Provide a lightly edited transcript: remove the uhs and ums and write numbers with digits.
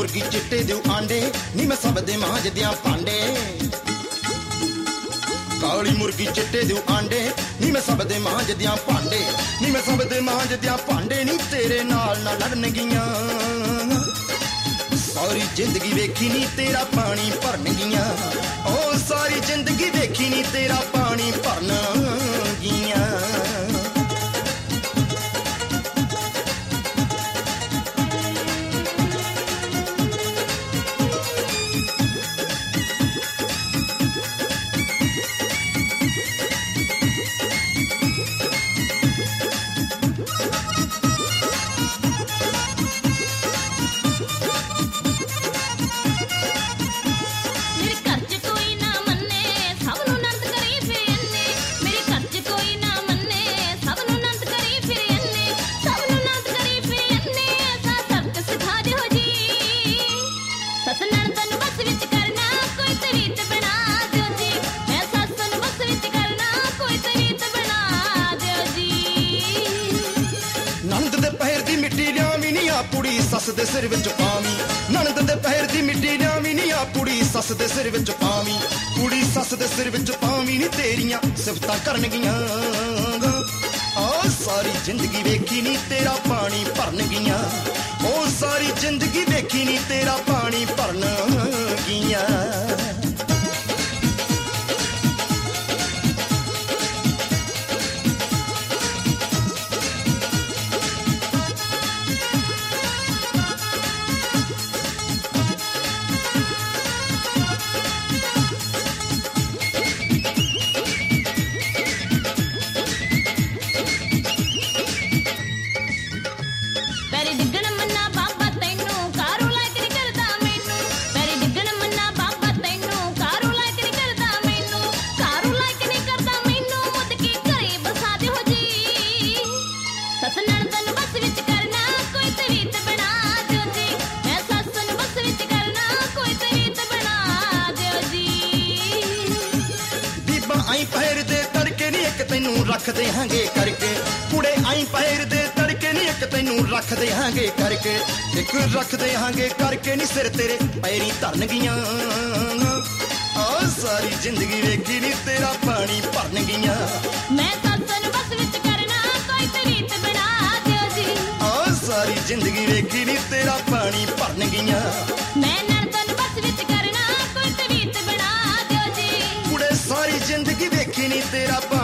मुर्गी चिट्टे देऊ आंडे नी मैं सब दे मांजदियां भांडे काली मुर्गी चिट्टे देऊ आंडे नी मैं सब दे मांजदियां भांडे नी मैं सब दे मांजदियां भांडे नी तेरे नाल ना लड़नगियां सारी जिंदगी वेखी नी तेरा पानी भरनगियां ओ सारी जिंदगी वेखी नी तेरा पानी भरनगियां पुड़ी सस दे सिर विच पावी ननद दे पैर दी मिट्टी लियावी नी आ पुड़ी सस दे सिर विच पावी कुड़ी सस दे सिर विच पावी नी तेरियां सिफतां करनगियां आ सारी जिंदगी वेखी नी तेरा पानी भरनगियां ओ सारी जिंदगी वेखी नी तेरा पानी भरनगियां रख देंगे करके कुड़े आई पैर दे तड़के नी एक तैनू रख देंगे करके एक रख देंगे करके नी सिर तेरे पैरी धरनगियां आ सारी जिंदगी वेखी नी तेरा पानी भरनगियां मैं सत्सन बस विच करना कोई तरीत बना दियो जी आ सारी जिंदगी वेखी नी तेरा पानी भरनगियां मैं नर्तन बस विच करना कोई तरीत बना दियो जी कुड़े सारी जिंदगी वेखी नी तेरा